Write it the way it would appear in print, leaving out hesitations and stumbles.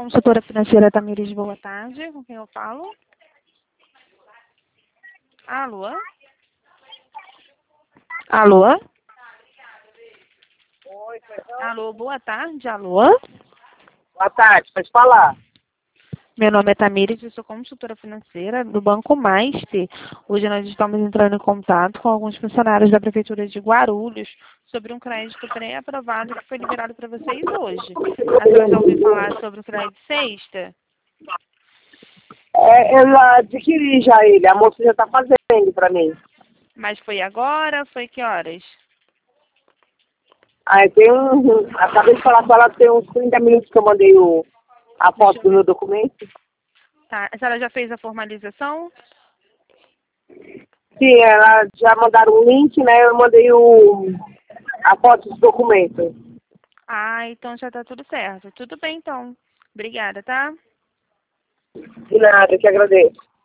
consultora financeira Tamires, boa tarde. Com quem eu falo? Alô? Alô? Oi, perdão. Alô, boa tarde. Alô? Boa tarde, pode falar. Meu nome é Tamires, eu sou consultora financeira do Banco Master. Hoje nós estamos entrando em contato com alguns funcionários da Prefeitura de Guarulhos sobre um crédito pré-aprovado que foi liberado para vocês hoje. A senhora já ouviu falar sobre o crédito sexta? Eu já adquiri já ele, a moça já está fazendo para mim. Mas foi agora? Foi que horas? Aí acabei de falar com ela, tem uns 30 minutos que eu mandei a foto do meu documento. Tá. A senhora já fez a formalização? Sim, ela já mandaram um link, né? Eu mandei a foto do documento. Ah, então já tá tudo certo. Tudo bem, então. Obrigada, tá? De nada, eu que agradeço.